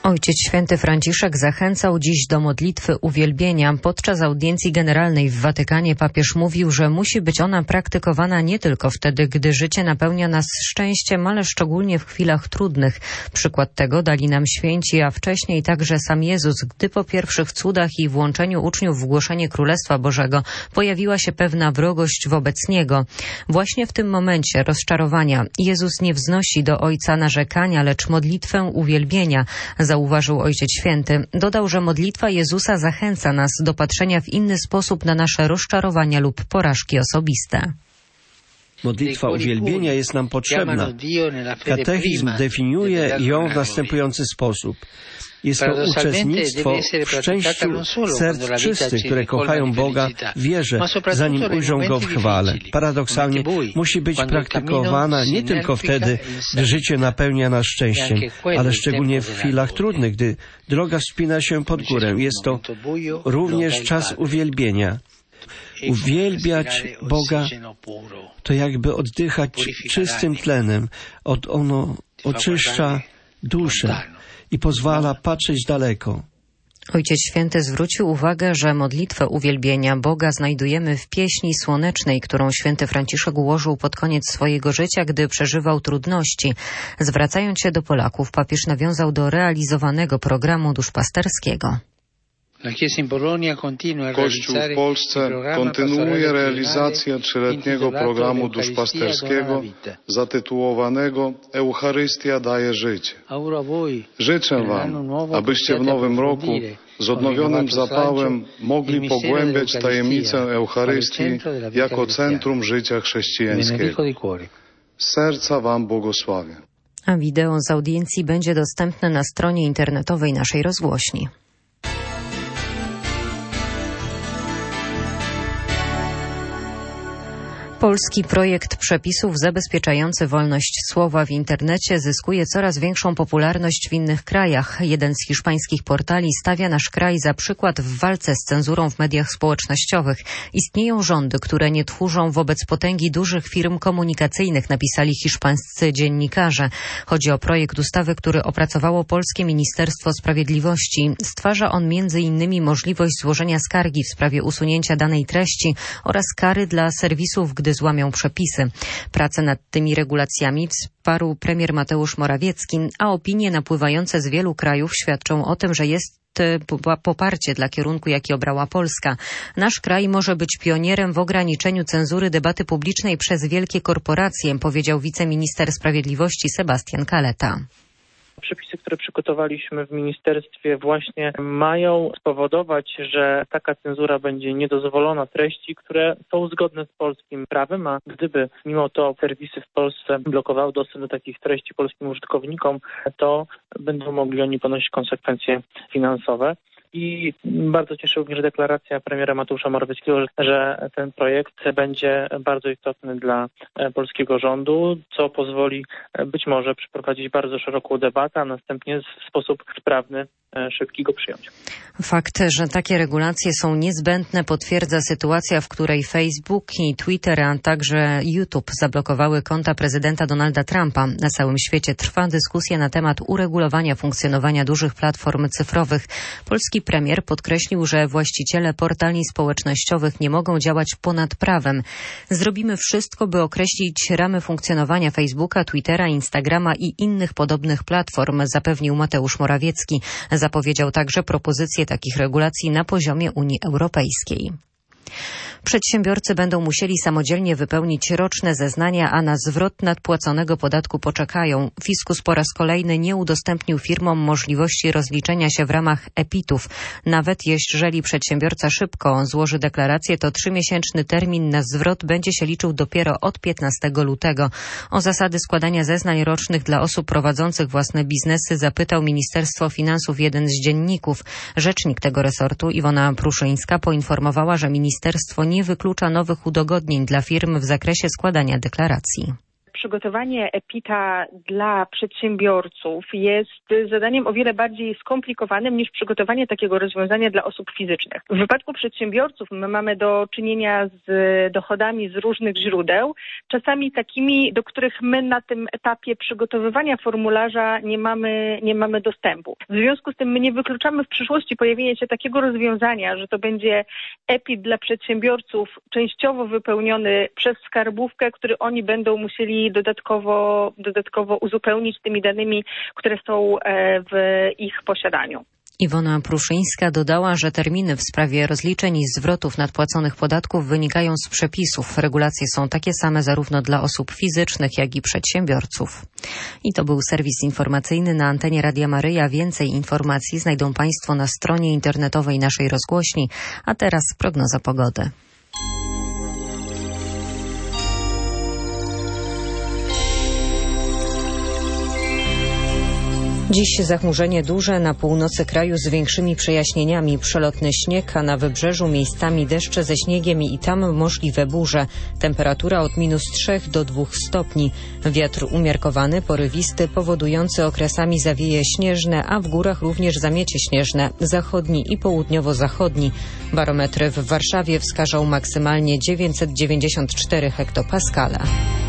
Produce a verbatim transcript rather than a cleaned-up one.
Ojciec Święty Franciszek zachęcał dziś do modlitwy uwielbienia. Podczas audiencji generalnej w Watykanie papież mówił, że musi być ona praktykowana nie tylko wtedy, gdy życie napełnia nas szczęściem, ale szczególnie w chwilach trudnych. Przykład tego dali nam święci, a wcześniej także sam Jezus, gdy po pierwszych cudach i włączeniu uczniów w głoszenie Królestwa Bożego pojawiła się pewna wrogość wobec Niego. Właśnie w tym momencie rozczarowania Jezus nie wznosi do Ojca narzekania, lecz modlitwę uwielbienia, zauważył Ojciec Święty. Dodał, że modlitwa Jezusa zachęca nas do patrzenia w inny sposób na nasze rozczarowania lub porażki osobiste. Modlitwa uwielbienia jest nam potrzebna. Katechizm definiuje ją w następujący sposób. Jest to uczestnictwo w szczęściu serc czystych, które kochają Boga w wierze, zanim ujrzą Go w chwale. Paradoksalnie musi być praktykowana nie tylko wtedy, gdy życie napełnia nas szczęściem, ale szczególnie w chwilach trudnych, gdy droga wspina się pod górę. Jest to również czas uwielbienia. Uwielbiać Boga to jakby oddychać czystym tlenem. Od ono oczyszcza duszę i pozwala patrzeć daleko. Ojciec Święty zwrócił uwagę, że modlitwę uwielbienia Boga znajdujemy w pieśni słonecznej, którą święty Franciszek ułożył pod koniec swojego życia, gdy przeżywał trudności. Zwracając się do Polaków, papież nawiązał do realizowanego programu duszpasterskiego. Kościół w Polsce kontynuuje realizację trzyletniego programu duszpasterskiego zatytułowanego Eucharystia daje życie. Życzę Wam, abyście w nowym roku z odnowionym zapałem mogli pogłębiać tajemnicę Eucharystii jako centrum życia chrześcijańskiego. Z serca Wam błogosławię. A wideo z audiencji będzie dostępne na stronie internetowej naszej rozgłośni. Polski projekt przepisów zabezpieczający wolność słowa w internecie zyskuje coraz większą popularność w innych krajach. Jeden z hiszpańskich portali stawia nasz kraj za przykład w walce z cenzurą w mediach społecznościowych. Istnieją rządy, które nie tchórzą wobec potęgi dużych firm komunikacyjnych, napisali hiszpańscy dziennikarze. Chodzi o projekt ustawy, który opracowało polskie Ministerstwo Sprawiedliwości. Stwarza on między innymi możliwość złożenia skargi w sprawie usunięcia danej treści oraz kary dla serwisów, gdy złamią przepisy. Prace nad tymi regulacjami wsparł premier Mateusz Morawiecki, a opinie napływające z wielu krajów świadczą o tym, że jest poparcie dla kierunku, jaki obrała Polska. Nasz kraj może być pionierem w ograniczeniu cenzury debaty publicznej przez wielkie korporacje, powiedział wiceminister sprawiedliwości Sebastian Kaleta. Przepisy, które przygotowaliśmy w ministerstwie, właśnie mają spowodować, że taka cenzura będzie niedozwolona treści, które są zgodne z polskim prawem, a gdyby mimo to serwisy w Polsce blokowały dostęp do takich treści polskim użytkownikom, to będą mogli oni ponosić konsekwencje finansowe. I bardzo cieszy również deklaracja premiera Mateusza Morawieckiego, że ten projekt będzie bardzo istotny dla polskiego rządu, co pozwoli być może przeprowadzić bardzo szeroką debatę, a następnie w sposób sprawny, szybki go przyjąć. Fakt, że takie regulacje są niezbędne, potwierdza sytuacja, w której Facebook i Twitter, a także YouTube zablokowały konta prezydenta Donalda Trumpa. Na całym świecie trwa dyskusja na temat uregulowania funkcjonowania dużych platform cyfrowych. Polski premier podkreślił, że właściciele portali społecznościowych nie mogą działać ponad prawem. Zrobimy wszystko, by określić ramy funkcjonowania Facebooka, Twittera, Instagrama i innych podobnych platform, zapewnił Mateusz Morawiecki. Zapowiedział także propozycję takich regulacji na poziomie Unii Europejskiej. Przedsiębiorcy będą musieli samodzielnie wypełnić roczne zeznania, a na zwrot nadpłaconego podatku poczekają. Fiskus po raz kolejny nie udostępnił firmom możliwości rozliczenia się w ramach E P I T-ów. Nawet jeżeli przedsiębiorca szybko złoży deklarację, to trzymiesięczny termin na zwrot będzie się liczył dopiero od piętnastego lutego. O zasady składania zeznań rocznych dla osób prowadzących własne biznesy zapytał Ministerstwo Finansów jeden z dzienników. Rzecznik tego resortu Iwona Pruszyńska poinformowała, że ministerstwo nie wyklucza nowych udogodnień dla firm w zakresie składania deklaracji. przygotowanie EPIT-a dla przedsiębiorców jest zadaniem o wiele bardziej skomplikowanym niż przygotowanie takiego rozwiązania dla osób fizycznych. W wypadku przedsiębiorców my mamy do czynienia z dochodami z różnych źródeł, czasami takimi, do których my na tym etapie przygotowywania formularza nie mamy, nie mamy dostępu. W związku z tym my nie wykluczamy w przyszłości pojawienia się takiego rozwiązania, że to będzie EPIT dla przedsiębiorców częściowo wypełniony przez skarbówkę, który oni będą musieli dodatkowo, dodatkowo uzupełnić tymi danymi, które są w ich posiadaniu. Iwona Pruszyńska dodała, że terminy w sprawie rozliczeń i zwrotów nadpłaconych podatków wynikają z przepisów. Regulacje są takie same zarówno dla osób fizycznych, jak i przedsiębiorców. I to był serwis informacyjny na antenie Radia Maryja. Więcej informacji znajdą Państwo na stronie internetowej naszej rozgłośni. A teraz prognoza pogody. Dziś zachmurzenie duże, na północy kraju z większymi przejaśnieniami, przelotny śnieg, a na wybrzeżu miejscami deszcze ze śniegiem i tam możliwe burze. Temperatura od minus trzech do dwóch stopni. Wiatr umiarkowany, porywisty, powodujący okresami zawieje śnieżne, a w górach również zamiecie śnieżne, zachodni i południowo-zachodni. Barometry w Warszawie wskażą maksymalnie dziewięćset dziewięćdziesiąt cztery hektopaskale.